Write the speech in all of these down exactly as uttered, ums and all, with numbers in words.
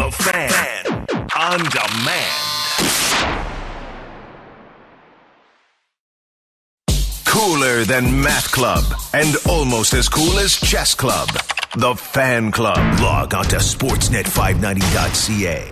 The Fan. On demand. Cooler than Math Club and almost as cool as Chess Club. The Fan Club. Log on to sportsnet five ninety dot c a.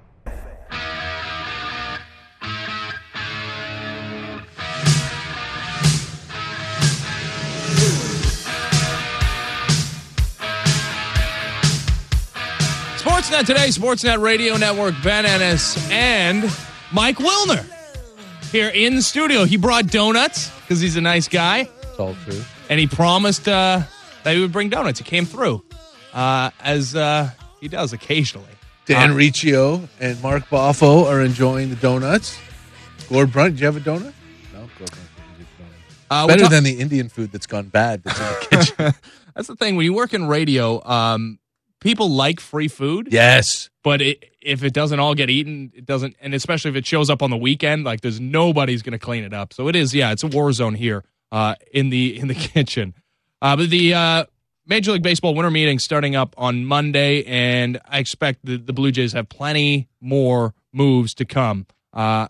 Sportsnet today, Sportsnet Radio Network, Ben Ennis and Mike Wilner here in the studio. He brought donuts because he's a nice guy. It's all true. And he promised uh, that he would bring donuts. He came through, uh, as uh, he does occasionally. Dan uh, Riccio and Mark Boffo are enjoying the donuts. Gord Brunt, did you have a donut? No, Gord Brunt didn't get a donut. Uh, Better ta- than the Indian food that's gone bad that's in the kitchen. That's the thing. When you work in radio, um, people like free food. Yes. But it, if it doesn't all get eaten, it doesn't, and especially if it shows up on the weekend, like there's nobody's going to clean it up. So it is, yeah, it's a war zone here uh, in the in the kitchen. Uh, but the uh, Major League Baseball winter meeting starting up on Monday, and I expect the, the Blue Jays have plenty more moves to come. Uh,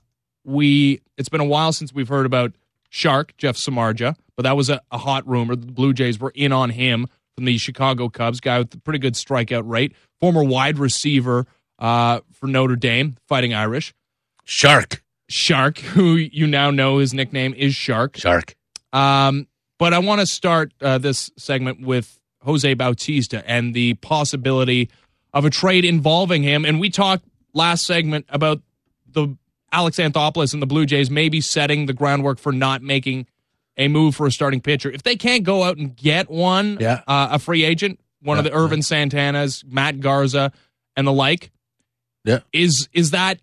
we it's been a while since we've heard about Shark, Jeff Samardzija, but that was a, a hot rumor. The Blue Jays were in on him from the Chicago Cubs, guy with a pretty good strikeout rate, former wide receiver uh, for Notre Dame, Fighting Irish. Shark. Shark, who you now know his nickname is Shark. Shark. Um, but I want to start uh, this segment with Jose Bautista and the possibility of a trade involving him. And we talked last segment about the Alex Anthopoulos and the Blue Jays maybe setting the groundwork for not making a move for a starting pitcher. If they can't go out and get one, yeah. uh, a free agent, one yeah, of the Irvin right. Santanas, Matt Garza, and the like, yeah. is is that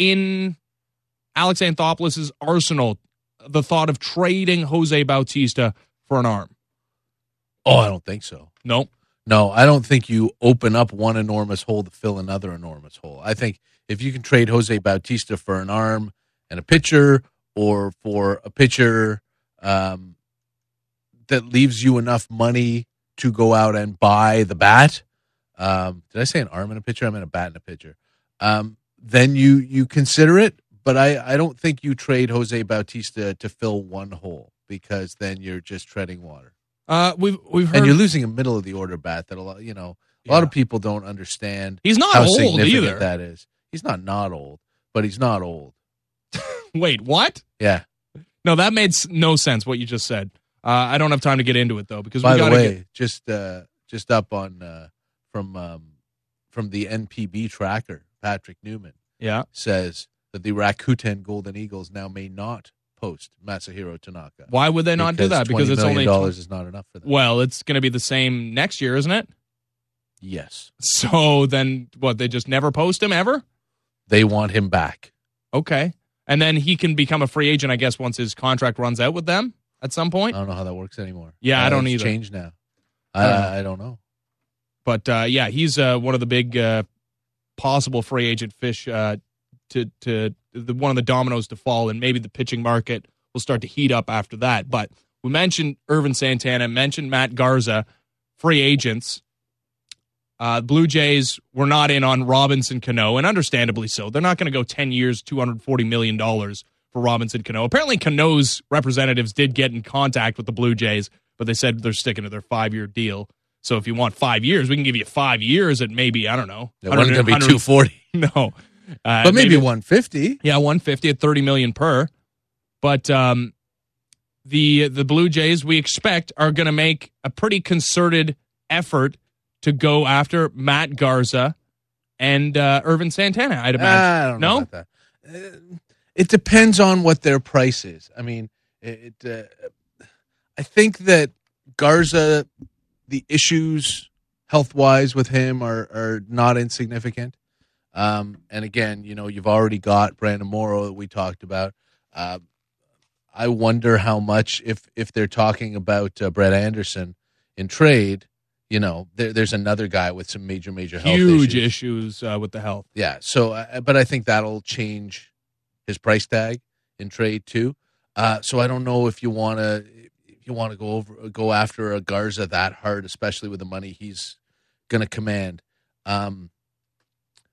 in Alex Anthopoulos' arsenal, the thought of trading Jose Bautista for an arm? Oh, I don't think so. No? No, I don't think you open up one enormous hole to fill another enormous hole. I think if you can trade Jose Bautista for an arm and a pitcher, or for a pitcher um, that leaves you enough money to go out and buy the bat, um, did I say an arm and a pitcher? I meant a bat and a pitcher. Um, then you you consider it, but I, I don't think you trade Jose Bautista to fill one hole, because then you're just treading water. Uh, we've we've heard, And you're losing a middle of the order bat that a lot, you know, a lot Yeah. of people don't understand. He's not how old significant either. that is. He's not not old, but he's not old. Wait, what? Yeah. No, that made s- no sense, what you just said. Uh, I don't have time to get into it, though, because By we the got to way, get... just uh, just up on uh, from um, from the N P B tracker, Patrick Newman Yeah. says that the Rakuten Golden Eagles now may not post Masahiro Tanaka. Why would they not do that? Because it's only... twenty million dollars is not enough for them. Well, it's going to be the same next year, isn't it? Yes. So then, what, they just never post him ever? They want him back. Okay. And then he can become a free agent, I guess, once his contract runs out with them at some point? I don't know how that works anymore. Yeah, uh, I don't it's either. changed now. I don't know. I, I don't know. But, uh, yeah, he's uh, one of the big uh, possible free agent fish uh, to, to the, one of the dominoes to fall, and maybe the pitching market will start to heat up after that. But we mentioned Irvin Santana, mentioned Matt Garza, free agents. Uh, Blue Jays were not in on Robinson Cano, and understandably so. They're not going to go ten years, two hundred forty million dollars for Robinson Cano. Apparently, Cano's representatives did get in contact with the Blue Jays, but they said they're sticking to their five-year deal. So if you want five years, we can give you five years at maybe, I don't know. It wasn't going to be two forty. No. Uh, But maybe, maybe one fifty. Yeah, one fifty at thirty million dollars per. But um, the the Blue Jays, we expect, are going to make a pretty concerted effort to go after Matt Garza and uh, Irvin Santana, I'd imagine. I don't know no? about that. Uh, it depends on what their price is. I mean, it. Uh, I think that Garza, the issues health-wise with him are, are not insignificant. Um, and again, you know, you've already got Brandon Morrow that we talked about. Uh, I wonder how much, if if they're talking about uh, Brett Anderson in trade, you know, there, there's another guy with some major, major health Huge issues. issues uh, with the health. Yeah. So, uh, but I think that'll change his price tag in trade too. Uh, so I don't know if you want to if you want to go over go after a Garza that hard, especially with the money he's going to command. Um,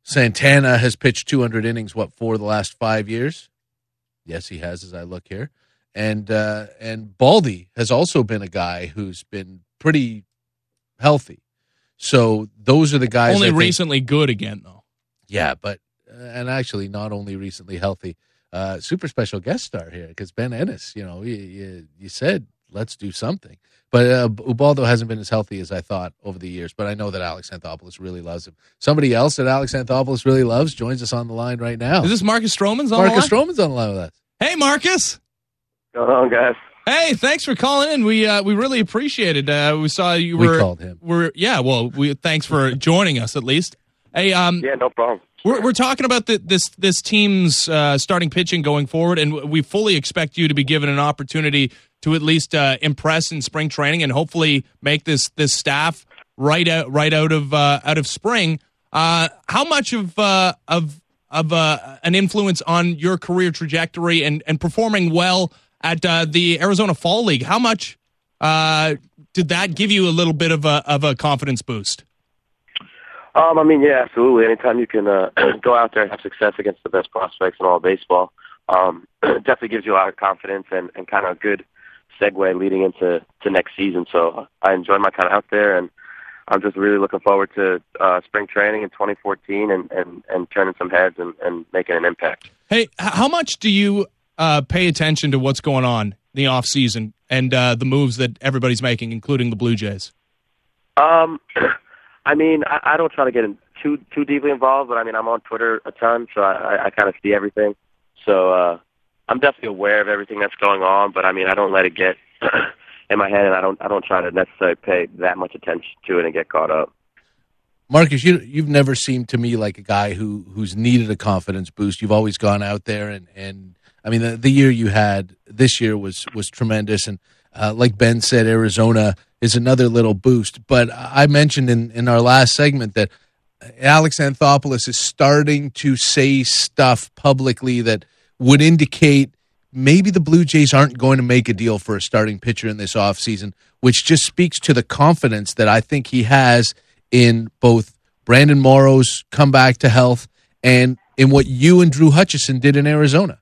Santana has pitched two hundred innings, what, for the last five years? Yes, he has, as I look here. And uh, and Baldy has also been a guy who's been pretty healthy. So those are the guys. Only I think, recently good again, though. Yeah, but uh, and actually not only recently healthy. Uh, super special guest star here because Ben Ennis, you know, you, you, you said let's do something. But uh, Ubaldo hasn't been as healthy as I thought over the years. But I know that Alex Anthopoulos really loves him. Somebody else that Alex Anthopoulos really loves joins us on the line right now. Is this Marcus Stroman's on Marcus the line? Stroman's on the line with us. Hey, Marcus. What's going on, guys? Hey, thanks for calling in. We uh, we really appreciate it. Uh, we saw you were. We called him. We're yeah. Well, we thanks for joining us at least. Hey, um, Yeah, no problem. we're we're talking about the, this this team's uh, starting pitching going forward, and we fully expect you to be given an opportunity to at least uh, impress in spring training and hopefully make this this staff right out right out of uh, out of spring. Uh, how much of uh, of of uh, an influence on your career trajectory and and performing well at uh, the Arizona Fall League? How much uh, did that give you a little bit of a of a confidence boost? Um, I mean, yeah, absolutely. Anytime you can uh, go out there and have success against the best prospects in all of baseball, um, definitely gives you a lot of confidence and, and kind of a good segue leading into to next season. So I enjoyed my time out there, and I'm just really looking forward to uh, spring training in twenty fourteen and, and, and turning some heads and, and making an impact. Hey, h- how much do you uh, pay attention to what's going on in the off season and uh, the moves that everybody's making, including the Blue Jays? Um, I mean, I, I don't try to get in too too deeply involved, but I mean, I'm on Twitter a ton, so I, I kind of see everything. So uh, I'm definitely aware of everything that's going on, but I mean, I don't let it get in my head, and I don't I don't try to necessarily pay that much attention to it and get caught up. Marcus, you you've never seemed to me like a guy who who's needed a confidence boost. You've always gone out there and and I mean the, the year you had this year was was tremendous, and uh, like Ben said, Arizona is another little boost. But I mentioned in, in our last segment that Alex Anthopoulos is starting to say stuff publicly that would indicate maybe the Blue Jays aren't going to make a deal for a starting pitcher in this offseason, which just speaks to the confidence that I think he has in both Brandon Morrow's comeback to health and in what you and Drew Hutchison did in Arizona.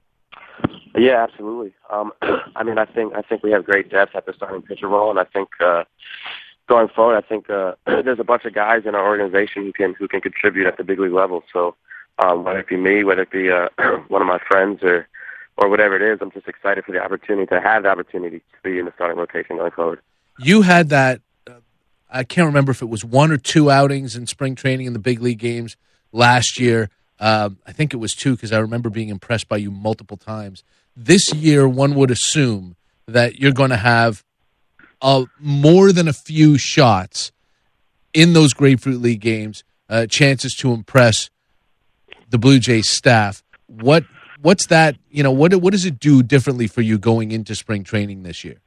Yeah, absolutely. Um, I mean, I think I think we have great depth at the starting pitcher role, and I think uh, going forward, I think uh, there's a bunch of guys in our organization who can who can contribute at the big league level. So um, whether it be me, whether it be uh, one of my friends, or or whatever it is, I'm just excited for the opportunity to have the opportunity to be in the starting rotation going forward. You had that. Uh, I can't remember if it was one or two outings in spring training in the big league games last year. Uh, I think it was two because I remember being impressed by you multiple times. This year, one would assume that you're going to have uh, more than a few shots in those Grapefruit League games, uh, chances to impress the Blue Jays staff. What what's that? You know, what what does it do differently for you going into spring training this year?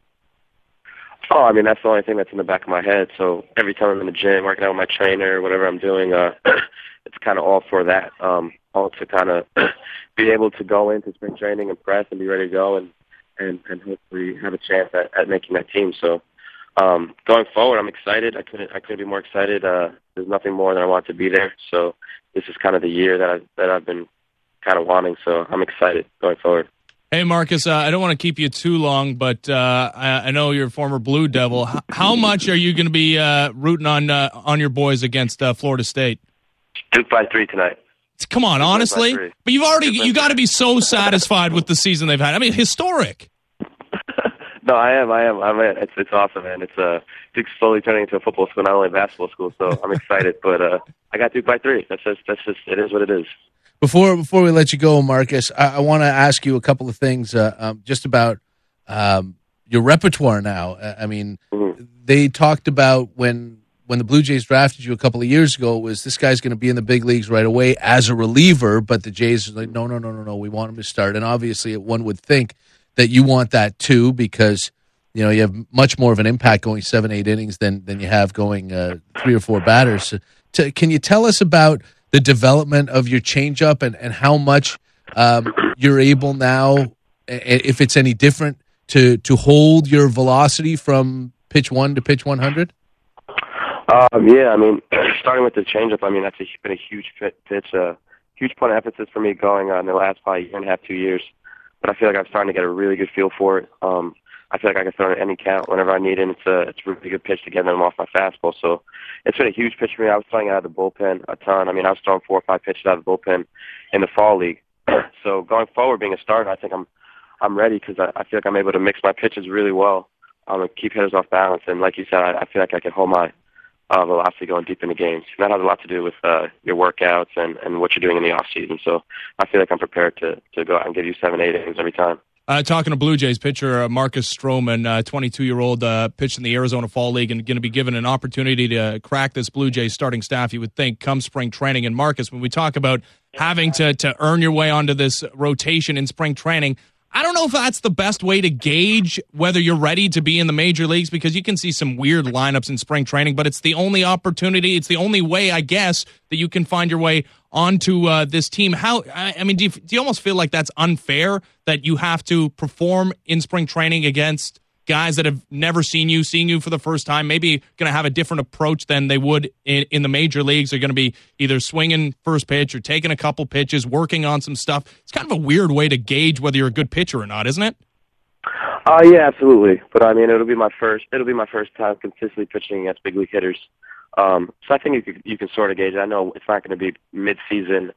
Oh, I mean, that's the only thing that's in the back of my head. So every time I'm in the gym, working out with my trainer, whatever I'm doing, uh, it's kind of all for that. Um, all to kind of be able to go into spring training and press and be ready to go and, and, and hopefully have a chance at, at making that team. So um, going forward, I'm excited. I couldn't I couldn't be more excited. Uh, there's nothing more than I want to be there. So this is kind of the year that I that I've been kind of wanting. So I'm excited going forward. Hey, Marcus, uh, I don't want to keep you too long, but uh, I, I know you're a former Blue Devil. H- how much are you going to be uh, rooting on uh, on your boys against uh, Florida State? Duke by three tonight. Come on, honestly, but you've already you got to be so satisfied with the season they've had. I mean, historic. No, I am. I am. I mean, it's it's awesome, man. It's uh, Duke's slowly turning into a football school, not only a basketball school. So I'm excited. But uh, I got Duke by three. That's just that's just it is what it is. Before before we let you go, Marcus, I, I want to ask you a couple of things uh, um, just about um, your repertoire now. Uh, I mean, mm-hmm. They talked about when when the Blue Jays drafted you a couple of years ago was this guy's going to be in the big leagues right away as a reliever, but the Jays are like, no, no, no, no, no, we want him to start. And obviously one would think that you want that too because, you know, you have much more of an impact going seven, eight innings than, than you have going uh, three or four batters. So to, can you tell us about the development of your changeup and, and how much um, you're able now, if it's any different, to, to hold your velocity from pitch one to pitch one hundred? Um, yeah, I mean, starting with the changeup, I mean, that's a, been a huge fit, pitch, a huge point of emphasis for me going on in the last probably year and a half, two years. But I feel like I'm starting to get a really good feel for it. Um, I feel like I can throw it at any count whenever I need it. It's a, it's a really good pitch to get them off my fastball. So it's been a huge pitch for me. I was throwing out of the bullpen a ton. I mean, I was throwing four or five pitches out of the bullpen in the fall league. So going forward, being a starter, I think I'm I'm ready because I, I feel like I'm able to mix my pitches really well, um, and keep hitters off balance. And like you said, I, I feel like I can hold my uh, velocity going deep into games. And that has a lot to do with uh, your workouts and, and what you're doing in the off season. So I feel like I'm prepared to, to go out and give you seven, eight innings every time. Uh, talking to Blue Jays pitcher uh, Marcus Stroman, uh, twenty-two-year-old, uh, pitched in the Arizona Fall League and going to be given an opportunity to crack this Blue Jays starting staff, you would think, come spring training. And Marcus, when we talk about having to, to earn your way onto this rotation in spring training, I don't know if that's the best way to gauge whether you're ready to be in the major leagues, because you can see some weird lineups in spring training, but it's the only opportunity, it's the only way, I guess, that you can find your way onto uh, this team. How, I, I mean, do you, do you almost feel like that's unfair that you have to perform in spring training against guys that have never seen you, seeing you for the first time, maybe going to have a different approach than they would in, in the major leagues? They're going to be either swinging first pitch or taking a couple pitches, working on some stuff. It's kind of a weird way to gauge whether you're a good pitcher or not, isn't it? Uh, yeah, absolutely. But I mean, it'll be my first. It'll be my first time consistently pitching against big league hitters. Um, so I think you can, you can sort of gauge it. I know it's not going to be mid-season,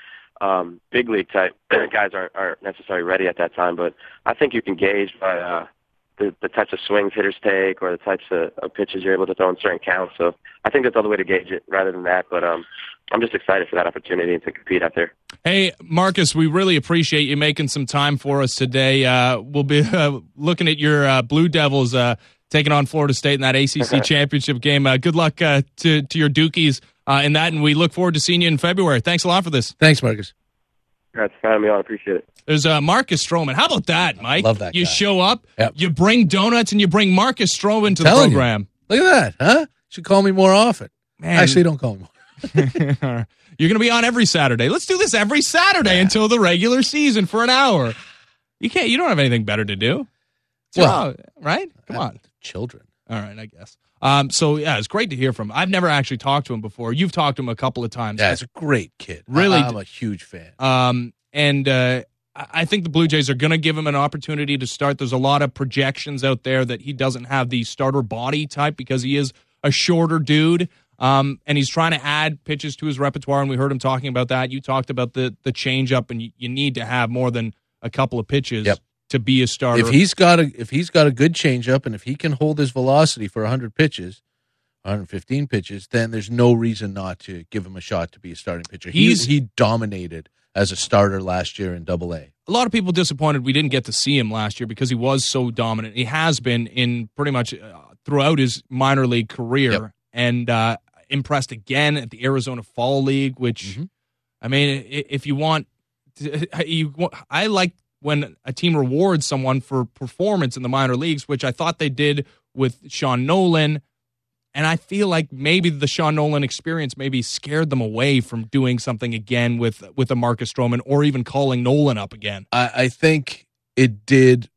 um, big league type guys aren't, aren't necessarily ready at that time. But I think you can gauge by uh, the, the types of swings hitters take or the types of, of pitches you're able to throw in certain counts. So I think that's all the way to gauge it rather than that. But um, I'm just excited for that opportunity and to compete out there. Hey, Marcus, we really appreciate you making some time for us today. Uh, we'll be uh, looking at your uh, Blue Devils uh, taking on Florida State in that A C C championship game. Uh, good luck uh, to, to your Dukies uh, in that, and we look forward to seeing you in February. Thanks a lot for this. Thanks, Marcus. That's for having me on. I appreciate it. There's uh, Marcus Stroman. How about that, Mike? Love that You guy. show up, Yep. you bring donuts, and you bring Marcus Stroman to the Telling you. program. Look at that, huh? Should call me more often. Man. Actually, don't call me more. You're going to be on every Saturday. Let's do this every Saturday Yeah. until the regular season for an hour. You can't. You don't have anything better to do. It's Well, wrong, right? Come on. Children. All right, I guess. Um, so, yeah, it's great to hear from him. I've never actually talked to him before. You've talked to him a couple of times. Yeah, he's a great kid. Really I, I'm a huge fan. Um, and uh, I I think the Blue Jays are going to give him an opportunity to start. There's a lot of projections out there that he doesn't have the starter body type because he is a shorter dude. Um, and he's trying to add pitches to his repertoire, and we heard him talking about that. You talked about the the changeup, and you, you need to have more than a couple of pitches Yep. to be a starter. If he's got a if he's got a good changeup, and if he can hold his velocity for one hundred pitches, one hundred fifteen pitches, then there's no reason not to give him a shot to be a starting pitcher. He He's- he dominated as a starter last year in Double A. a lot of people disappointed we didn't get to see him last year because he was so dominant. He has been in pretty much uh, throughout his minor league career, Yep. and uh, impressed again at the Arizona Fall League. Which, Mhm. I mean, i- if you want, you I like when a team rewards someone for performance in the minor leagues, which I thought they did with Sean Nolan. And I feel like maybe the Sean Nolan experience maybe scared them away from doing something again with with a Marcus Stroman, or even calling Nolan up again. I, I think it did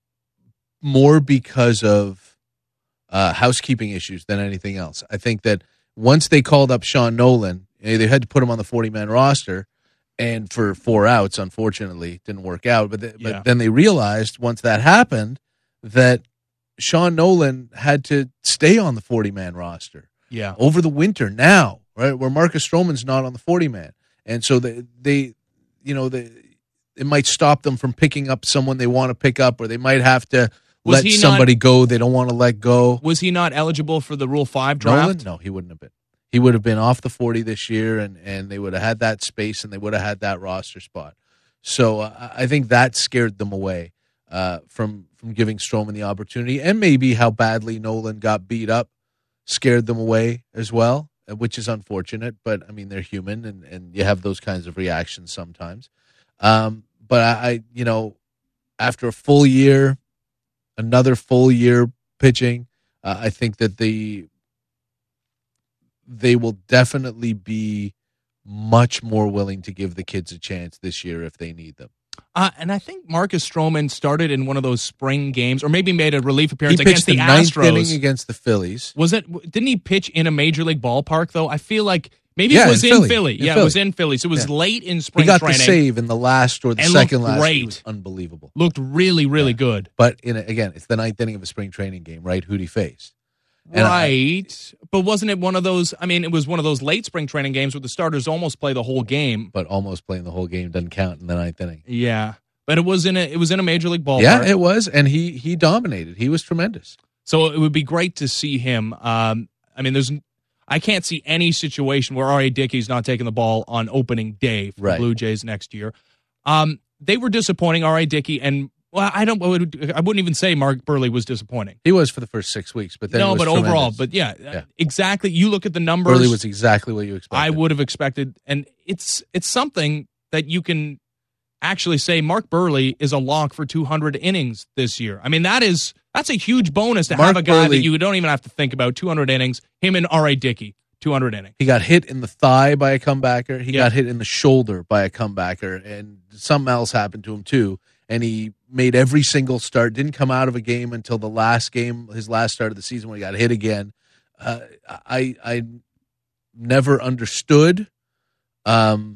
more because of uh, housekeeping issues than anything else. I think that once they called up Sean Nolan, eh, they had to put him on the forty-man roster, and for four outs, unfortunately, it didn't work out. But, they, Yeah. but then they realized once that happened that Sean Nolan had to stay on the forty-man roster Yeah. over the winter now, right, where Marcus Stroman's not on the forty-man. And so they, they you know, they, it might stop them from picking up someone they want to pick up, or they might have to Was let he somebody go they don't want to let go. Was he not eligible for the Rule five draft? Nolan? No, he wouldn't have been. He would have been off the forty this year, and, and they would have had that space, and they would have had that roster spot. So uh, I think that scared them away uh, from from giving Stroman the opportunity, and maybe how badly Nolan got beat up scared them away as well, uh, which is unfortunate. But I mean, they're human, and, and you have those kinds of reactions sometimes. Um, but I, I, you know, after a full year, another full year pitching, uh, I think that the they will definitely be much more willing to give the kids a chance this year if they need them. Uh, and I think Marcus Stroman started in one of those spring games, or maybe made a relief appearance He against pitched the, the ninth Astros. inning against the Phillies. Was it? Didn't he pitch in a major league ballpark though? I feel like maybe Yeah, it was in in Philly. Philly. In yeah, Philly. it was in Philly. So it was Yeah. late in spring He got training. the save in the last or the And second looked last. great. It was unbelievable. Looked really, really Yeah. good. But in a, again, it's the ninth inning of a spring training game, right? Who'd he face? And I- Right. But wasn't it one of those? I mean, it was one of those late spring training games where the starters almost play the whole game. but almost playing the whole game doesn't count in the ninth inning. Yeah. But it was in a it was in a major league ballpark. Yeah, it was, and he he dominated. He was tremendous. So it would be great to see him. Um, I mean, there's I can't see any situation where R A. Dickey's not taking the ball on opening day for Right. the Blue Jays next year. Um, they were disappointing, R A. Dickey, and well, I don't. I wouldn't even say Mark Burley was disappointing. He was for the first six weeks, but then no, he was but overall, tremendous. but yeah, Yeah. exactly. You look at the numbers. Burley was exactly what you expected. I would have expected, and it's it's something that you can actually say Mark Burley is a lock for two hundred innings this year. I mean, that is that's a huge bonus to Mark have a guy Burley- that you don't even have to think about. two hundred innings, him and R A. Dickey, two hundred innings. He got hit in the thigh by a comebacker. He Yeah. got hit in the shoulder by a comebacker, and something else happened to him too. And he made every single start. Didn't come out of a game until the last game, his last start of the season, when he got hit again. Uh, I I never understood um,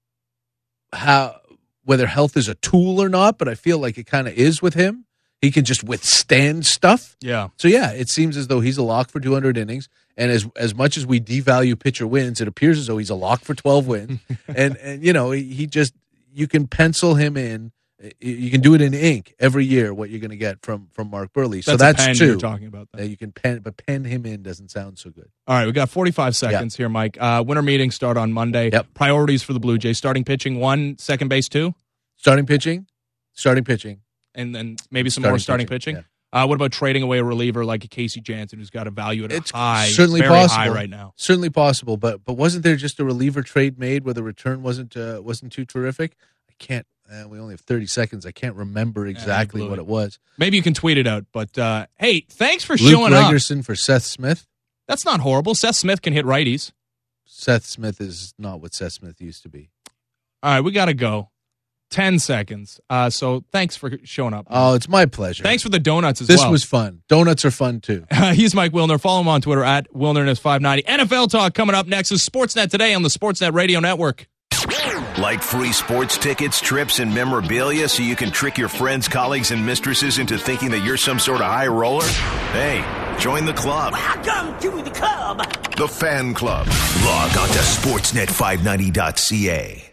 how whether health is a tool or not, but I feel like it kind of is with him. He can just withstand stuff. Yeah. So yeah, it seems as though he's a lock for two hundred innings, and as as much as we devalue pitcher wins, it appears as though he's a lock for twelve wins. and and you know, he, he just you can pencil him in. You can do it in ink every year. What you're going to get from from Mark Burley. So That's, that's, a pen two. you're talking about. Uh, That. you can pen, but pen him in doesn't sound so good. All right, we got forty-five seconds here, Mike. Uh, winter meetings start on Monday. Yep. Priorities for the Blue Jays: starting pitching one, second base two, Starting pitching, starting pitching, and then maybe some Starting more starting pitching, pitching. Uh, what about trading away a reliever like a Casey Jansen, who's got a value at a It's high, certainly very possible. high right now? certainly possible. But but wasn't there just a reliever trade made where the return wasn't uh, wasn't too terrific? I can't. Uh, we only have thirty seconds. I can't remember exactly blew what it. it was. Maybe you can tweet it out. But uh, hey, thanks for Luke showing up. Gregerson for Seth Smith. That's not horrible. Seth Smith can hit righties. Seth Smith is not what Seth Smith used to be. All right, we got to go. Ten seconds. Uh, so thanks for showing up. Oh, it's my pleasure. Thanks for the donuts as This well. was fun. Donuts are fun too. Uh, he's Mike Wilner. Follow him on Twitter at Wilnerness five ninety. N F L talk coming up next is Sportsnet Today on the Sportsnet Radio Network. Like free sports tickets, trips, and memorabilia so you can trick your friends, colleagues, and mistresses into thinking that you're some sort of high roller? Hey, join the club. Welcome to the club. The Fan Club. Log on to sportsnet five ninety dot c a.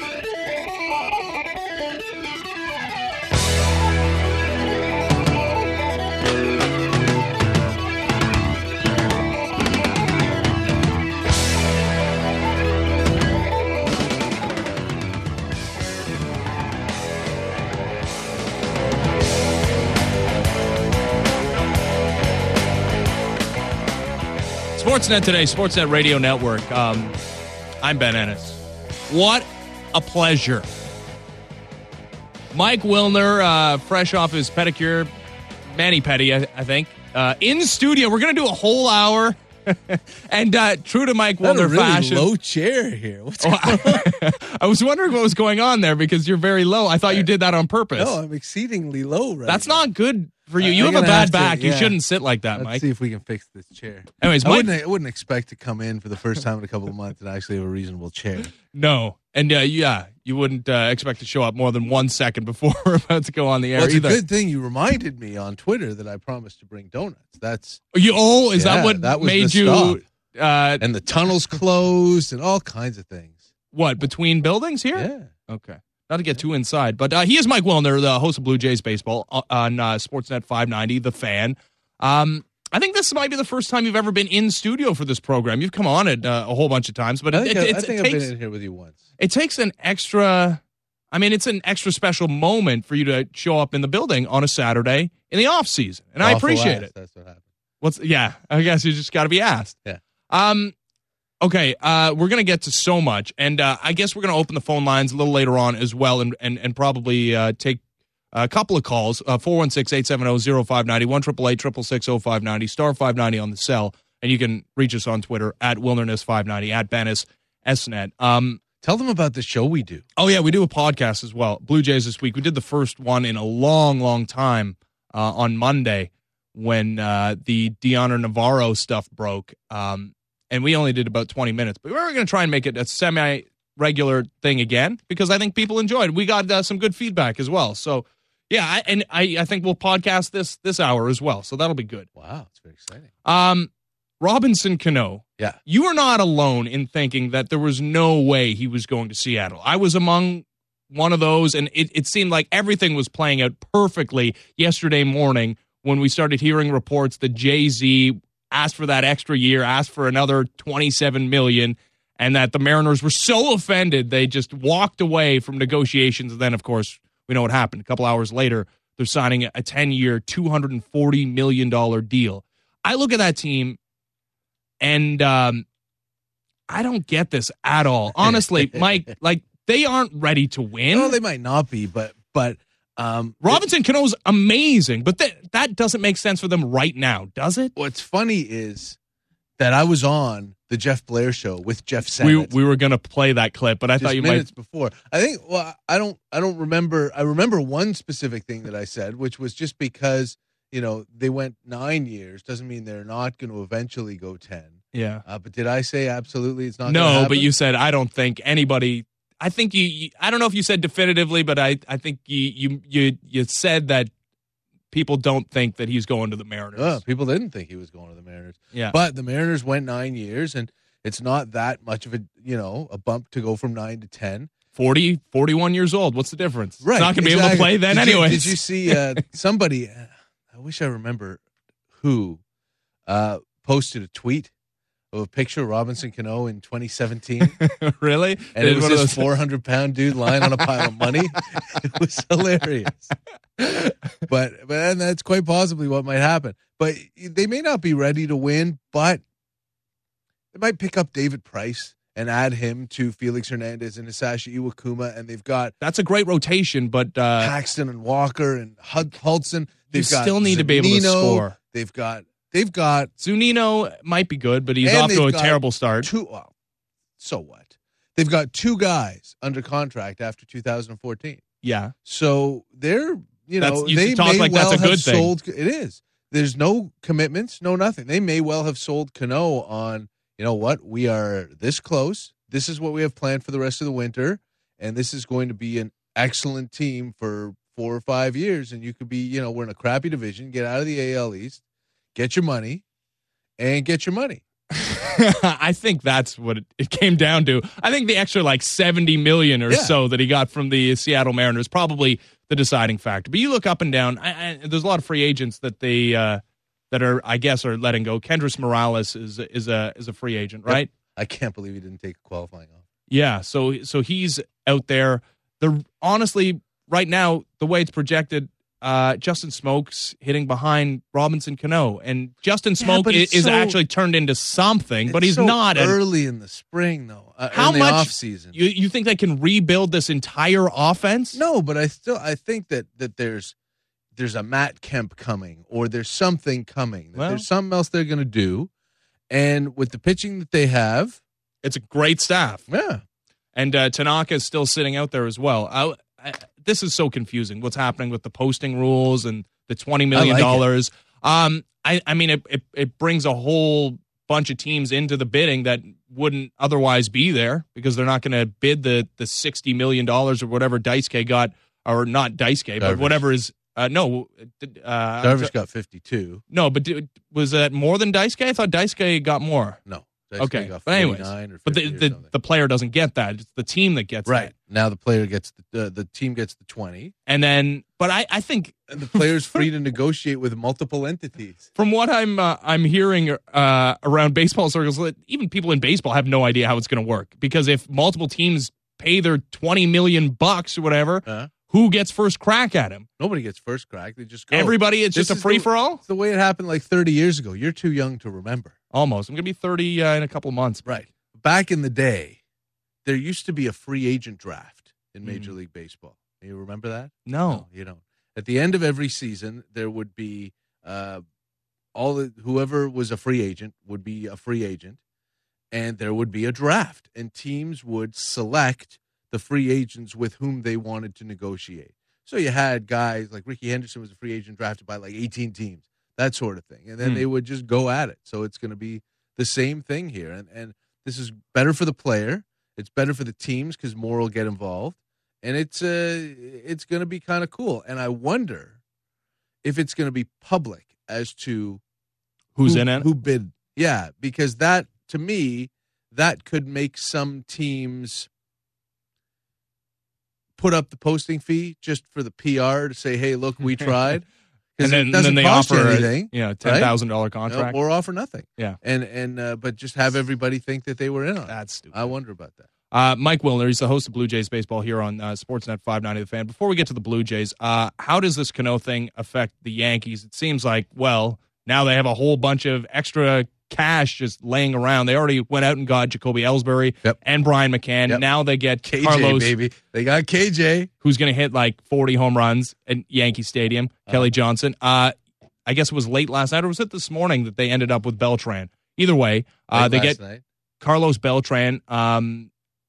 Sportsnet Today, Sportsnet Radio Network. Um, I'm Ben Ennis. What a pleasure. Mike Wilner, uh, fresh off his pedicure, mani-pedi, I, I think, uh, in studio. We're going to do a whole hour. and uh, true to Mike Not a Wilner really fashion. low chair here. What's Oh, going on? I, I was wondering what was going on there because you're very low. I thought you did that on purpose. No, I'm exceedingly low right That's now. not good for you. You I'm have a gonna bad have to- back. You yeah. shouldn't sit like that, Let's Mike. see if we can fix this chair. Anyways, I Mike. wouldn't, I wouldn't expect to come in for the first time in a couple of months and actually have a reasonable chair. No. And uh, yeah, you wouldn't uh, expect to show up more than one second before we're about to go on the air Well, it's either. a good thing you reminded me on Twitter that I promised to bring donuts. That's You oh, is Yeah, that what that was made the you stop. uh and the tunnels closed and all kinds of things. what, between buildings here? Yeah. Okay. Not to get too inside, but uh, he is Mike Wilner, the host of Blue Jays Baseball uh, on uh, Sportsnet five ninety, The Fan. Um, I think this might be the first time you've ever been in studio for this program. You've come on it uh, a whole bunch of times, but I it, think, it, I, it, I think it I've takes been in here with you once. it takes an extra. I mean, it's an extra special moment for you to show up in the building on a Saturday in the off season, and I Awful appreciate ass, it. That's what happened. What's yeah? I guess you just got to be asked. Yeah. Um. Okay. Uh, we're gonna get to so much, and uh, I guess we're gonna open the phone lines a little later on as well, and and and probably uh, take a couple of calls. Uh, four one six eight seven zero zero five ninety one triple eight triple six zero five ninety star five ninety on the cell, and you can reach us on Twitter at Wilderness five ninety at Bennis Esnet. Um. Tell them about the show we do. Oh, yeah, we do a podcast as well. Blue Jays this week. We did the first one in a long, long time uh, on Monday when uh, the Deoner Navarro stuff broke. Um, and we only did about twenty minutes. But we were going to try and make it a semi-regular thing again because I think people enjoyed it. We got uh, some good feedback as well. So, yeah, I, and I, I think we'll podcast this this hour as well. So that'll be good. Wow, it's very exciting. Um, Robinson Cano. Yeah. You are not alone in thinking that there was no way he was going to Seattle. I was among one of those, and it, it seemed like everything was playing out perfectly yesterday morning when we started hearing reports that Jay-Z asked for that extra year, asked for another twenty-seven million dollars, and that the Mariners were so offended they just walked away from negotiations. And then, of course, we know what happened. A couple hours later, they're signing a ten-year, two hundred forty million dollars deal. I look at that team, and um, I don't get this at all. Honestly, Mike, like, they aren't ready to win. No, they might not be, but but um, Robinson Cano's amazing, but that that doesn't make sense for them right now, does it? What's funny is that I was on the Jeff Blair show with Jeff We Sennett. we were gonna play that clip, but I just thought you minutes might. before. I think. Well, I don't. I don't remember. I remember one specific thing that I said, which was just because you know they went nine years doesn't mean they're not going to eventually go ten. Yeah. Uh, but did I say absolutely it's not? gonna No, happen? but you said I don't think anybody. I think you, you. I don't know if you said definitively, but I. I think you. You. You. You said that people don't think that he's going to the Mariners. Oh, people didn't think he was going to the Mariners. Yeah. But the Mariners went nine years, and it's not that much of a you know a bump to go from nine to ten. forty, forty-one years old. What's the difference? Right. It's not going to be exactly. able to play then did anyway. You, did you see uh, somebody? I wish I remember who uh, posted a tweet of a picture of Robinson Cano in twenty seventeen. Really? And Did it was one of this those- four hundred pound dude lying on a pile of money. It was hilarious. But but and that's quite possibly what might happen. But they may not be ready to win, but they might pick up David Price and add him to Felix Hernandez and Hisashi Iwakuma, and they've got That's a great rotation, but uh, Paxton and Walker and Hud- Hudson. They've you got still need to be able to Zunino. score. They've got they've got Zunino might be good, but he's And off to they've a got terrible start. two. Well, so what? They've got two guys under contract after two thousand fourteen. Yeah. So they're you know That's- you they talk may like well that's a have good thing. sold. It is. There's no commitments, no nothing. They may well have sold Cano on. You know what? We are this close. This is what we have planned for the rest of the winter, and this is going to be an excellent team for four or five years. And you could be, you know, we're in a crappy division. Get out of the A L East, get your money, and get your money. I think that's what it, it came down to. I think the extra like seventy million or Yeah. so that he got from the Seattle Mariners probably the deciding factor. But you look up and down. I, I, there's a lot of free agents that they uh, that are, I guess, are letting go. Kendrys Morales is is a is a free agent, right? I can't believe he didn't take a qualifying off. Yeah. So so he's out there. The honestly, right now, the way it's projected, uh, Justin Smoke's hitting behind Robinson Cano, and Justin Smoke but is, it's is so- actually turned into something, but It's he's so not. an- early in the spring, though. Uh, How in the much off season? You you think they can rebuild this entire offense? No, but I still I think that that there's there's a Matt Kemp coming, or there's something coming. That Well- there's something else they're going to do, and with the pitching that they have, It's a great staff, yeah, and uh, Tanaka is still sitting out there as well. I, I, this is so confusing. What's happening with the posting rules and the twenty million dollars? Um, I I mean it, it it brings a whole bunch of teams into the bidding that wouldn't otherwise be there because they're not going to bid the the sixty million dollars or whatever Daisuke got, or not Daisuke, but Darvish. whatever is. Uh, no, uh, Darvish got fifty-two. no, but did, was that more than Daisuke? I thought Daisuke got more. No, Daisuke Okay, got but anyways, forty-nine or But the fifty or the, something. the player doesn't get that. It's the team that gets right that. now the player gets the uh, the team gets the twenty, And then, but I, I think and the player's free to negotiate with multiple entities. from what I'm uh, I'm hearing uh, around baseball circles, that even people in baseball have no idea how it's going to work, because if multiple teams pay their twenty million bucks or whatever, Uh, who gets first crack at him? nobody gets first crack; they just go. Everybody. It's This just a is the- free for all. It's the way it happened like thirty years ago. You're too young to remember. Almost. I'm going to be thirty uh, in a couple of months. Right. Back in the day, there used to be a free agent draft in Major Mm. League Baseball. You remember that? No. you don't. At the end of every season, there would be uh, all the, whoever was a free agent would be a free agent, and there would be a draft, and teams would select the free agents with whom they wanted to negotiate. So you had guys like Ricky Henderson was a free agent drafted by like eighteen teams, that sort of thing. And then Hmm. they would just go at it. So it's going to be the same thing here. And and this is better for the player. It's better for the teams because more will get involved. And it's uh, it's going to be kind of cool. And I wonder if it's going to be public as to Who's who, in it? who bid. Yeah, because that, to me, that could make some teams put up the posting fee just for the P R to say, hey, look, we tried. And then, it doesn't then they cost you offer anything, a, you know, ten thousand dollar right? contract. or offer nothing. Yeah. And, and uh, but just have everybody think that they were in on it. That's stupid. I wonder about that. Uh, Mike Wilner, he's the host of Blue Jays Baseball here on uh, Sportsnet five ninety The Fan. Before we get to the Blue Jays, uh, how does this Cano thing affect the Yankees? It seems like, well, now they have a whole bunch of extra cash just laying around. They already went out and got Jacoby Ellsbury Yep. and Brian McCann. Yep. Now they get K J, Carlos, baby. They got K J. who's going to hit like forty home runs at Yankee Stadium. Uh-huh. Kelly Johnson. Uh, I guess it was late last night, or was it this morning that they ended up with Beltran? Either way, uh, Late they last get night. Carlos Beltran um,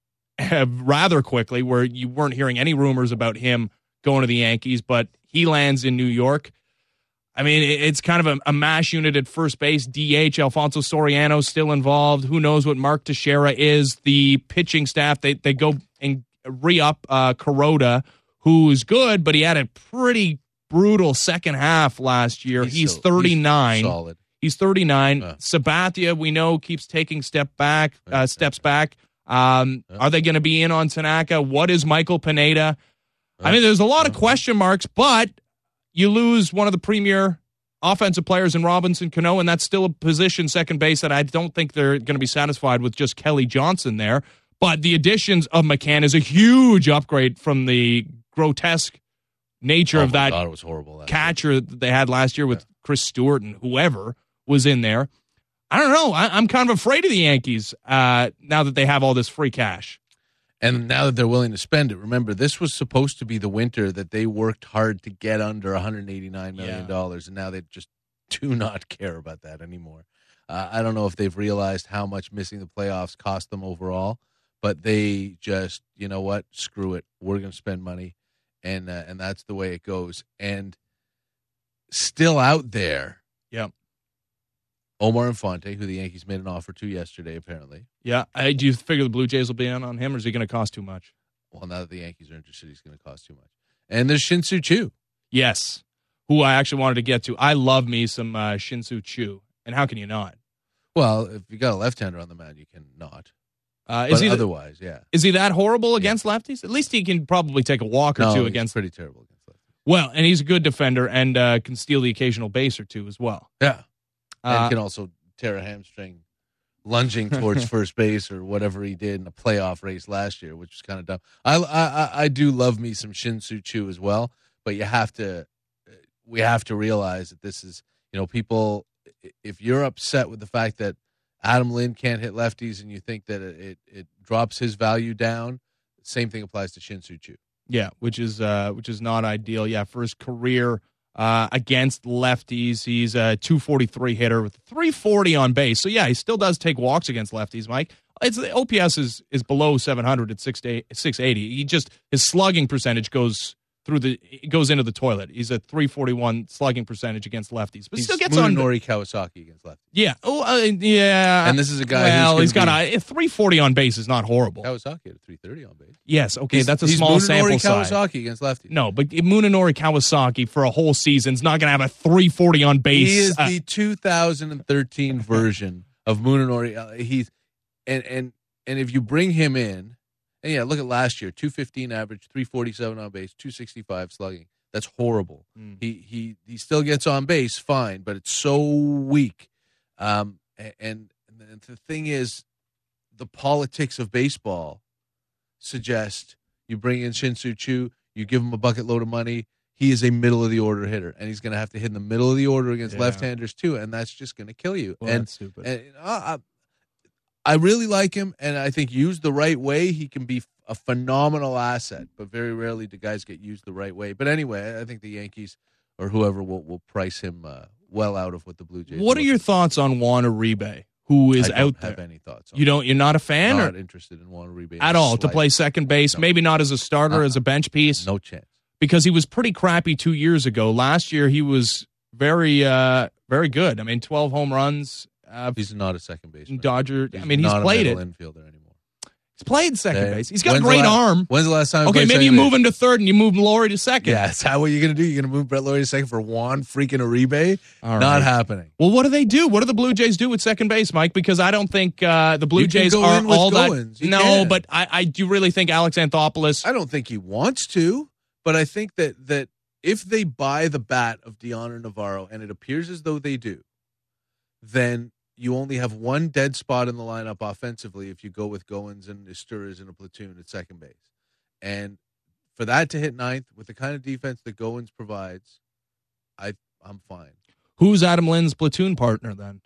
rather quickly, where you weren't hearing any rumors about him going to the Yankees, but he lands in New York. I mean, it- it's kind of a, a mash unit at first base. D H, Alfonso Soriano still involved. Who knows what Mark Teixeira is. The pitching staff, they, they go and re-up uh, Kuroda, who's good, but he had a pretty brutal second half last year. He's, He's so- thirty-nine. He's solid. He's thirty-nine. Yeah. Sabathia, we know, keeps taking step back, uh, Yeah. steps back. Um, Yeah. Are they going to be in on Tanaka? What is Michael Pineda? I mean, there's a lot of question marks, but you lose one of the premier offensive players in Robinson Cano, and that's still a position, second base, that I don't think they're going to be satisfied with just Kelly Johnson there. But the additions of McCann is a huge upgrade from the grotesque nature Oh of my that God, it was horrible. That catcher that they had last year with Chris Stewart and whoever was in there. I don't know. I, I'm kind of afraid of the Yankees uh, now that they have all this free cash. And now that they're willing to spend it, remember, this was supposed to be the winter that they worked hard to get under one hundred eighty-nine million dollars, and now they just do not care about that anymore. Uh, I don't know if they've realized how much missing the playoffs cost them overall, but they just, you know what, screw it. We're going to spend money, and uh, and that's the way it goes. And still out there, Yep. Omar Infante, who the Yankees made an offer to yesterday, apparently. Yeah. I, do you figure the Blue Jays will be in on him, or is he going to cost too much? Well, now that the Yankees are interested, he's going to cost too much. And there's Shin-Soo Choo. Yes. Who I actually wanted to get to. I love me some uh, Shin-Soo Choo. And how can you not? Well, if you got a left-hander on the mound, you can not. Uh, But is, he th- otherwise, yeah. is he that horrible against lefties? At least he can probably take a walk or No, two he's against. pretty terrible against lefties. Well, and he's a good defender and uh, can steal the occasional base or two as well. Yeah. Uh, and can also tear a hamstring lunging towards first base or whatever he did in a playoff race last year, which was kind of dumb. I, I, I do love me some Shin-Soo Choo as well, but you have to, we have to realize that this is, you know, people, if you're upset with the fact that Adam Lynn can't hit lefties and you think that it, it, it drops his value down, same thing applies to Shin-Soo Choo. Yeah, which is uh, which is not ideal. Yeah, for his career uh, against lefties, he's a two forty-three hitter with three forty on base. So yeah, he still does take walks against lefties, Mike. It's the O P S is is below seven hundred at six eighty. He just his slugging percentage goes through the it goes into the toilet. He's a three forty-one slugging percentage against lefties, but He's still gets on. Munenori Kawasaki against lefties. Yeah. Oh, uh, yeah. And this is a guy Well, who's he's got gonna a three forty on base is not horrible. Kawasaki at a three thirty on base. Yes. Okay, He's- that's a he's small Munenori sample size. Kawasaki against lefties. No, but Munenori Kawasaki for a whole season's not going to have a three forty on base. He is Uh, the two thousand thirteen version of Munenori. Uh, He's and and and if you bring him in, and yeah, look at last year: two fifteen average, three forty seven on base, two sixty five slugging. That's horrible. Mm. He he he still gets on base fine, but it's so weak. Um, a- and, and the thing is, the politics of baseball suggest you bring in Shin-Soo Choo, you give him a bucket load of money. He is a middle of the order hitter, and he's going to have to hit in the middle of the order against Yeah. left-handers too, and that's just going to kill you. well, and that's stupid. and uh, I, I really like him, and I think used the right way, he can be a phenomenal asset. But very rarely do guys get used the right way. But anyway, I think the Yankees or whoever will will price him uh, well out of what the Blue Jays. What are look your at. thoughts on Juan Uribe, who is I don't out have there. any thoughts on You don't. You're not a fan Not or interested in Juan Uribe at all to Slight. play second base. No. Maybe not as a starter, Uh-uh. as a bench piece, No chance. because he was pretty crappy two years ago. Last year he was very, uh, very good. I mean, twelve home runs. Uh, He's not a second baseman. Dodger. He's I mean, he's not played a it. middle infielder anymore. He's played second Okay. base. He's got a When's the great la- arm. When's the last time? he Okay, played maybe you second move base? him to third and you move Laurie to second. Yeah, is that what you're gonna do? You're gonna move Brett Laurie to second for Juan freaking Uribe? All Not right. happening. Well, what do they do? What do the Blue Jays do with second base, Mike? Because I don't think uh, the Blue You can Jays go are in with all Goins. that. You No, can. but I, I do really think Alex Anthopoulos. I don't think he wants to, but I think that that if they buy the bat of Deoner Navarro, and it appears as though they do, then you only have one dead spot in the lineup offensively if you go with Goins and Estures in a platoon at second base. And for that to hit ninth with the kind of defense that Goins provides, I I'm fine. Who's Adam Lynn's platoon partner then?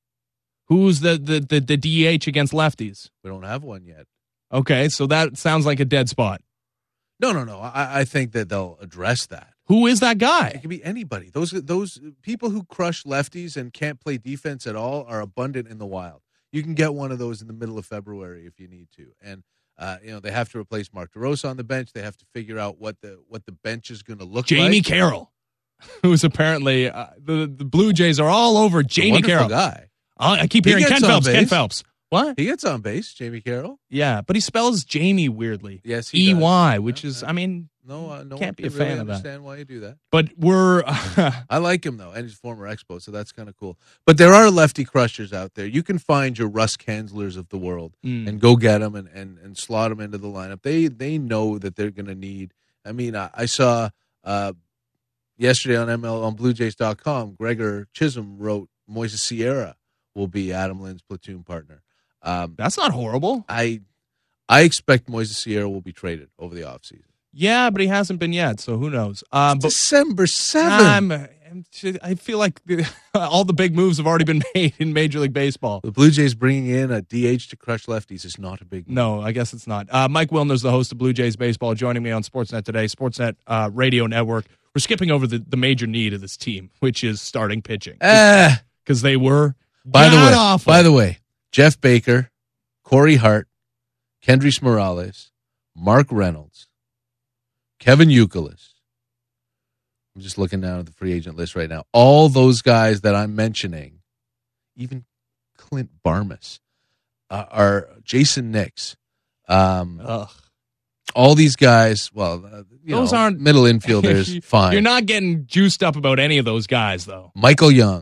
Who's the, the, the, the D H against lefties? We don't have one yet. Okay, so that sounds like a dead spot. No, no, no. I, I think that they'll address that. Who is that It guy? could be anybody. Those those people who crush lefties and can't play defense at all are abundant in the wild. You can get one of those in the middle of February if you need to. And uh, you know they have to replace Mark DeRosa on the bench. They have to figure out what the what the bench is going to look Jamie like. Carroll, who's apparently uh, the the Blue Jays are all over He's a Jamie wonderful Carroll. guy. Uh, I keep He hearing gets Ken on Phelps. Ken base. Phelps. What? He gets on base, Jamie Carroll. Yeah, but he spells Jamie weirdly. Yes, he E does. Y, which Yeah, is, yeah. I mean, No, uh, no Can't one be a can fan really of that. understand why you do that. but we're I like him though, and he's a former Expo, so that's kind of cool. But there are lefty crushers out there. You can find your Russ Kanslers of the world Mm. and go get them and, and, and slot them into the lineup. They they know that they're going to need. I mean, I, I saw uh, yesterday on M L on Blue Jays dot com, Gregor Chisholm wrote Moises Sierra will be Adam Lynn's platoon partner. Um, that's not horrible. I I expect Moises Sierra will be traded over the offseason. Yeah, but he hasn't been yet, so who knows? Um, but December seventh. I'm, I'm, I feel like the, all the big moves have already been made in Major League Baseball. The Blue Jays bringing in a D H to crush lefties is not a big move. No, I guess it's not. Uh, Mike Wilner's the host of Blue Jays Baseball, joining me on Sportsnet today, Sportsnet uh, Radio Network. We're skipping over the, the major need of this team, which is starting pitching, Ah, because they were by the way, god-awful. by the way, Jeff Baker, Corey Hart, Kendrys Morales, Mark Reynolds, Kevin Youkilis. I'm just looking down at the free agent list right now. All those guys that I'm mentioning, even Clint Barmas, uh, are Jason Nix. Um, Ugh. all these guys, well, uh, you Those know, aren't- middle infielders, fine. You're not getting juiced up about any of those guys, though. Michael Young.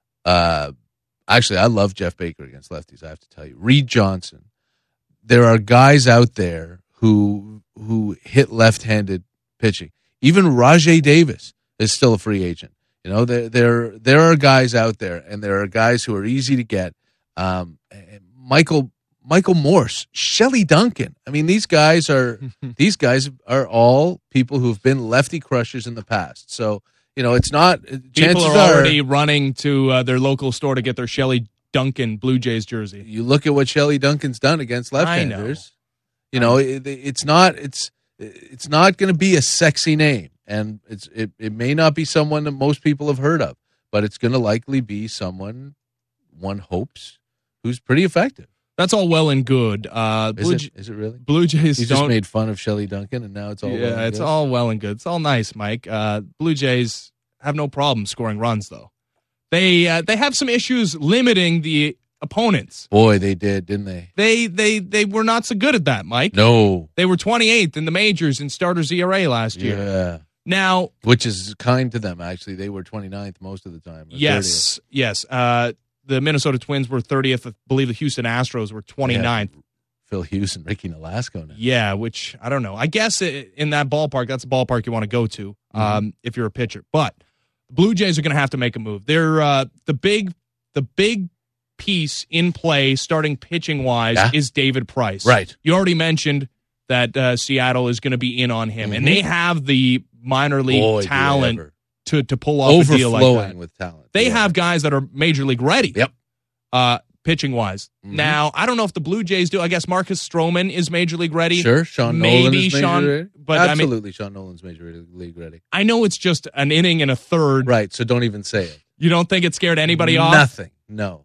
Uh, actually, I love Jeff Baker against lefties, I have to tell you. Reed Johnson. There are guys out there who who hit left-handed pitching. Even Rajay Davis is still a free agent. You know, there there there are guys out there, and there are guys who are easy to get. Um, Michael Michael Morse, Shelley Duncan. I mean, these guys are these guys are all people who have been lefty crushers in the past. So you know, it's not. People Chances are are, already running to uh, their local store to get their Shelley Duncan Blue Jays jersey. you look at what Shelley Duncan's done against left-handers. You know, it, it's not it's it's not going to be a sexy name, and it's it, it may not be someone that most people have heard of, but it's going to likely be someone one hopes who's pretty effective. That's all well and good. Uh, Is Blue, it? J- Is it really? Blue Jays You just don't. made fun of Shelley Duncan, and now it's all well yeah, and it's good? all well and good. It's all nice, Mike. Uh, Blue Jays have no problem scoring runs, though. They uh, they have some issues limiting the opponents. Boy, they did, didn't they? They they they were not so good at that, Mike. No. They were twenty-eighth in the majors in starters E R A last year. Yeah. Now, Which is kind to them, actually. They were twenty-ninth most of the time. or yes, yes. Uh, the Minnesota Twins were thirtieth. I believe the Houston Astros were thirtieth. twenty-ninth. Yeah, Phil Hughes and Ricky Nolasco now. Yeah, which I don't know. I guess it, in that ballpark, that's a ballpark you want to go to Mm-hmm. um, if you're a pitcher. But the Blue Jays are going to have to make a move. They're uh, the big, the big piece in play, starting pitching wise, Yeah. is David Price. Right. You already mentioned that uh, Seattle is going to be in on him, and Mhm. they have the minor league Boy, do they talent ever. to to pull off a deal like Overflowing that. with talent. They Yeah. have guys that are major league ready. Yep. Uh, pitching wise. Mhm. Now, I don't know if the Blue Jays do. I guess Marcus Stroman is major league ready. Sure, Sean Maybe Nolan is major Sean- ready. but I mean- Absolutely, Sean Nolan's major league ready. I know it's just an inning and a third. Right, so don't even say it. You don't think it scared anybody off? Nothing. No.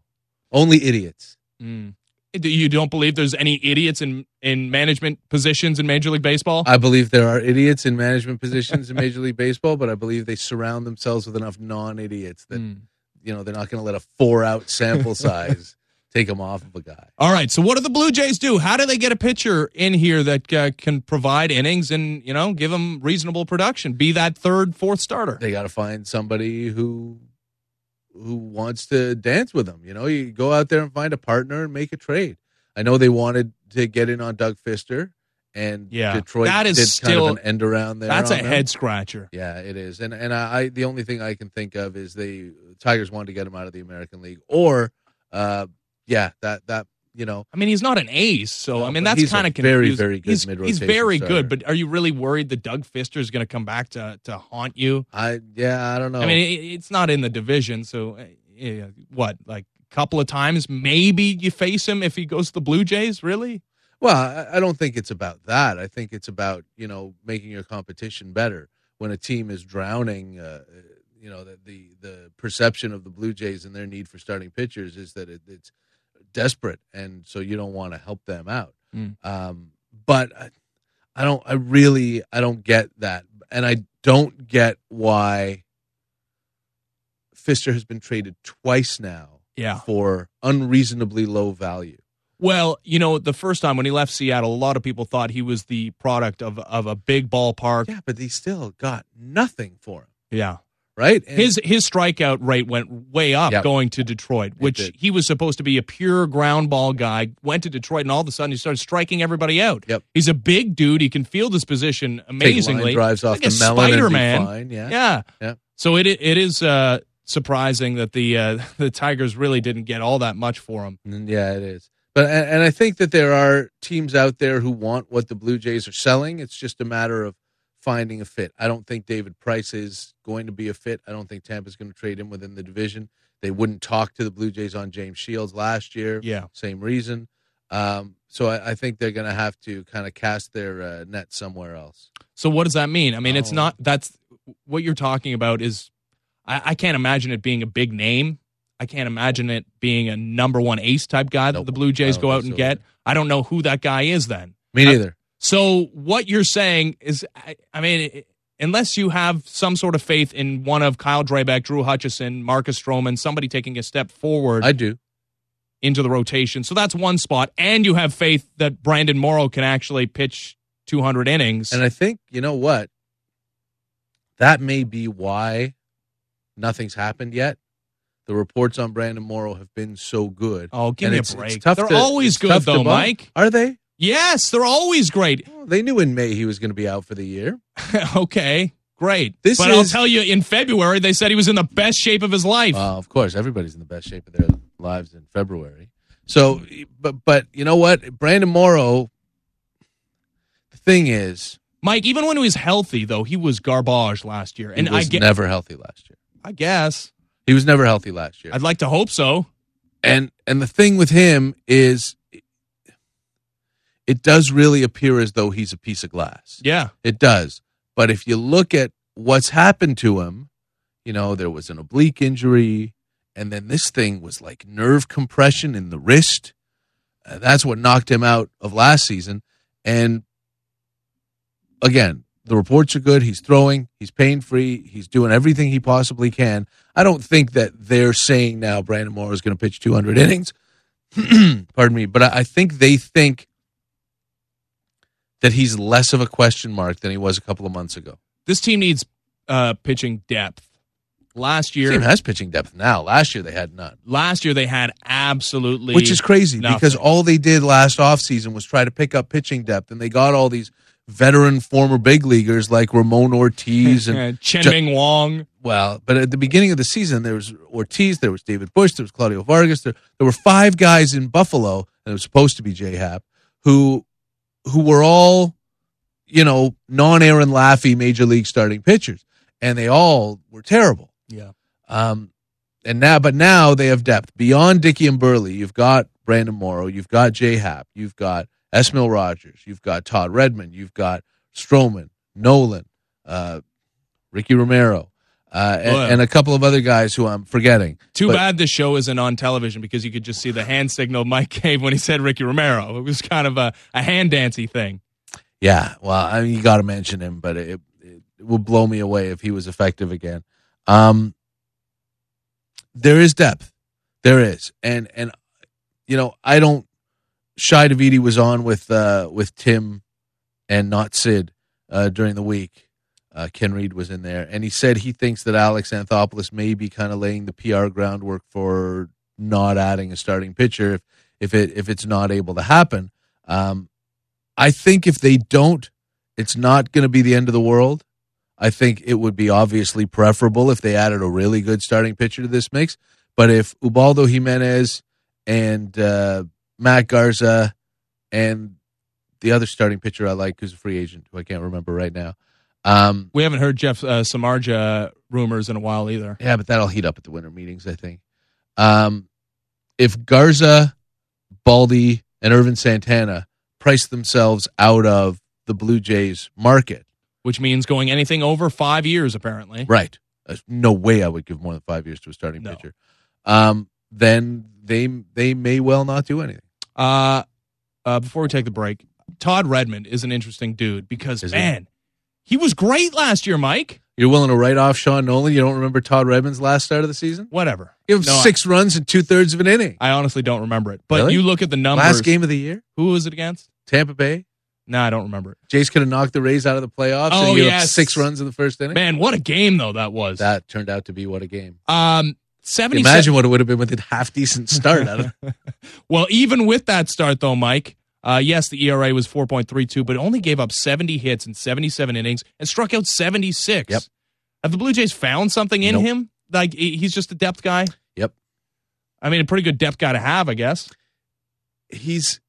Only idiots. Mm. You don't believe there's any idiots in, in management positions in Major League Baseball? I believe there are idiots in management positions in Major League Baseball, but I believe they surround themselves with enough non-idiots that, mm. you know, they're not going to let a four-out sample size take them off of a guy. All right, so what do the Blue Jays do? How do they get a pitcher in here that uh, can provide innings and, you know, give them reasonable production? Be that third, fourth starter. They got to find somebody who who wants to dance with them. You know, you go out there and find a partner and make a trade. I know they wanted to get in on Doug Fister, and yeah, Detroit that is did still, kind of an end around there. That's a them. head scratcher. Yeah, it is. And and I, I the only thing I can think of is the Tigers wanted to get him out of the American League, or uh, yeah, that that you know. I mean, he's not an ace, so no, I mean that's kind of very very good he's, mid-rotation he's very starter. good, but are you really worried that Doug Fister is going to come back to to haunt you? I yeah, I don't know. I mean, it, it's not in the division, so uh, yeah, what like a couple of times maybe you face him if he goes to the Blue Jays, really? Well, I, I don't think it's about that. I think it's about, you know, making your competition better. When a team is drowning, uh, you know, the, the the perception of the Blue Jays and their need for starting pitchers is that it, it's desperate, and so you don't want to help them out. Mm. Um, but I, I don't. I really, I don't get that, and I don't get why Fister has been traded twice now yeah. for unreasonably low value. Well, you know, the first time when he left Seattle, a lot of people thought he was the product of of a big ballpark. Yeah, but he still got nothing for him. Yeah. Right? And his his strikeout rate went way up yep. going to Detroit, which he was supposed to be a pure ground ball guy, went to Detroit, and all of a sudden he started striking everybody out. Yep. He's a big dude. He can field his position amazingly. Take line drives off like the a melon Spider-Man. And be fine. Yeah. Yeah. yeah. So it it is uh, surprising that the uh, the Tigers really didn't get all that much for him. Yeah, it is. But and, and I think that there are teams out there who want what the Blue Jays are selling. It's just a matter of finding a fit. I don't think David Price is going to be a fit. I don't think Tampa's going to trade him within the division. They wouldn't talk to the Blue Jays on James Shields last year. Yeah. Same reason. Um, so I, I think they're going to have to kind of cast their uh, net somewhere else. So what does that mean? I mean, oh. it's not, that's what you're talking about is, I, I can't imagine it being a big name. I can't imagine it being a number one ace type guy nope. that the Blue Jays go out and so get. either. I don't know who that guy is then. Me neither. I, so what you're saying is, I, I mean, it, unless you have some sort of faith in one of Kyle Drabek, Drew Hutchison, Marcus Stroman, somebody taking a step forward. I do. Into the rotation. So that's one spot. And you have faith that Brandon Morrow can actually pitch two hundred innings. And I think, you know what? That may be why nothing's happened yet. The reports on Brandon Morrow have been so good. Oh, give and me it's, a break. It's tough they're to, always good, though, Mike. Are they? Yes, they're always great. Well, they knew in May he was going to be out for the year. Okay, great. This but is, I'll tell you, in February, they said he was in the best shape of his life. Uh, of course, everybody's in the best shape of their lives in February. So, but but you know what? Brandon Morrow, the thing is... Mike, even when he was healthy, though, he was garbage last year. And he was I get, never healthy last year. I guess. He was never healthy last year. I'd like to hope so. And and the thing with him is... it does really appear as though he's a piece of glass. Yeah. It does. But if you look at what's happened to him, you know, there was an oblique injury, and then this thing was like nerve compression in the wrist. Uh, that's what knocked him out of last season. And again, the reports are good. He's throwing. He's pain-free. He's doing everything he possibly can. I don't think that they're saying now Brandon Morrow is going to pitch two hundred innings. Pardon me. But I, I think they think that he's less of a question mark than he was a couple of months ago. This team needs uh, pitching depth. Last year... This team has pitching depth now. Last year they had none. Last year they had absolutely Which is crazy nothing. Because all they did last offseason was try to pick up pitching depth, and they got all these veteran former big leaguers like Ramon Ortiz and Chen Ju- Ming Wong. Well, but at the beginning of the season, there was Ortiz, there was David Bush, there was Claudio Vargas. There, there were five guys in Buffalo, and it was supposed to be J-Happ, who who were all, you know, non-Aaron Laffey major league starting pitchers, and they all were terrible. Yeah. Um, and now, but now they have depth beyond Dickey and Burley. You've got Brandon Morrow, you've got J-Happ, you've got Esmil Rogers, you've got Todd Redmond, you've got Stroman, Nolan, uh, Ricky Romero. uh, and, Well, and a couple of other guys who I'm forgetting. Too But- bad this show isn't on television because you could just see the hand signal Mike gave when he said Ricky Romero. It was kind of a, a hand dancey thing. Yeah, well, I mean, you got to mention him, but it, it would blow me away if he was effective again. Um, there is depth, there is, and and you know, I don't. Shai Davidi was on with uh, with Tim and not Sid uh, during the week. Uh, Ken Reed was in there, and he said he thinks that Alex Anthopoulos may be kind of laying the P R groundwork for not adding a starting pitcher if if it if it's not able to happen. Um, I think if they don't, it's not going to be the end of the world. I think it would be obviously preferable if they added a really good starting pitcher to this mix. But if Ubaldo Jimenez and uh, Matt Garza and the other starting pitcher I like, who's a free agent, who I can't remember right now. Um, We haven't heard Jeff uh, Samardzija rumors in a while either. yeah, but that'll heat up at the winter meetings, I think. Um, if Garza, Baldy, and Irvin Santana price themselves out of the Blue Jays market, Which means going anything over five years, apparently. right? There's no way I would give more than five years to a starting No. pitcher. Um, then they they may well not do anything. Uh, uh, before we take the break, Todd Redmond is an interesting dude because, Is he? man, he was great last year, Mike. You're willing to write off Sean Nolan? You don't remember Todd Redmond's last start of the season? Whatever. Give him No, I- six runs in two thirds of an inning. I honestly don't remember it. But Really? you look at the numbers. Last game of the year, Who was it against? Tampa Bay. No, I don't remember it. Jays could have knocked the Rays out of the playoffs. Oh, and you yes. six runs in the first inning. Man, what a game, though, that was. That turned out to be what a game. Um, seventy. Imagine what it would have been with a half decent start out of Well, even with that start, though, Mike, uh, yes, the E R A was four point three two, but it only gave up seventy hits in seventy-seven innings and struck out seventy-six. Yep. Have the Blue Jays found something in Nope. him? Like, he- he's just a depth guy? Yep. I mean, a pretty good depth guy to have, I guess. He's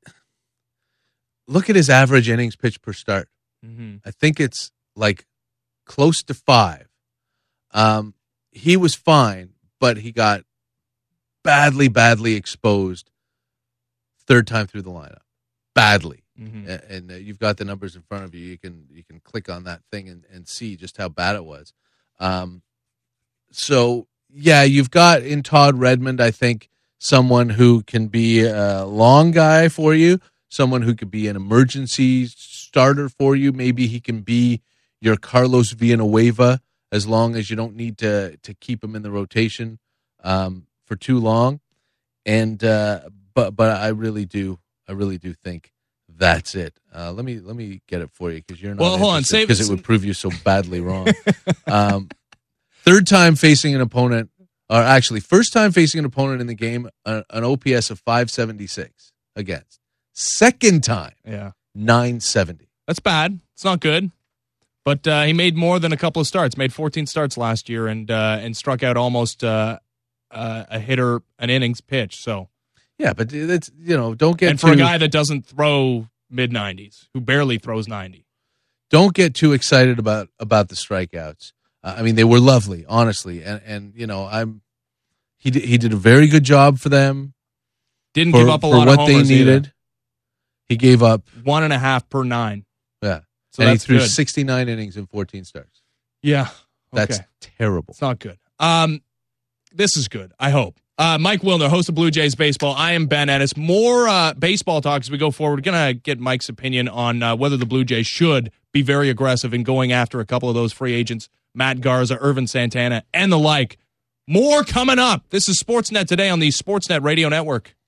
look at his average innings pitched per start. Mm-hmm. I think it's like close to five. Um, he was fine, but he got badly, badly exposed third time through the lineup. Badly. Mm-hmm. A- And uh, you've got the numbers in front of you. You can you can click on that thing and, and see just how bad it was. Um, so, yeah, you've got in Todd Redmond, I think, someone who can be a long guy for you, someone who could be an emergency starter for you. Maybe he can be your Carlos Villanueva as long as you don't need to to keep him in the rotation um, for too long. And uh, but but I really do I really do think that's it. Uh, let me let me get it for you because you're not Well, hold on, save- because it would prove you so badly wrong. um, third time facing an opponent, or actually first time facing an opponent in the game, a, an O P S of five seventy-six against. Second time, Yeah. nine seventy. That's bad. It's not good. But uh, he made more than a couple of starts. Made fourteen starts last year and uh, and struck out almost uh, uh, a hitter an innings pitch. So Yeah, but it's you know don't get and for too, a guy that doesn't throw mid nineties, who barely throws ninety. don't get too excited about about the strikeouts. Uh, I mean, they were lovely, honestly, and and you know I'm he did, he did a very good job for them Didn't for, give up a for lot what of they homers needed. either. He gave up One and a half per nine. yeah, So and he that's threw good. sixty-nine innings in fourteen starts. Yeah. That's Okay. terrible. It's not good. Um, this is good, I hope. Uh, Mike Wilner, host of Blue Jays Baseball. I am Ben Ennis. More uh, baseball talk as we go forward. We're going to get Mike's opinion on uh, whether the Blue Jays should be very aggressive in going after a couple of those free agents, Matt Garza, Irvin Santana, and the like. More coming up. This is Sportsnet Today on the Sportsnet Radio Network.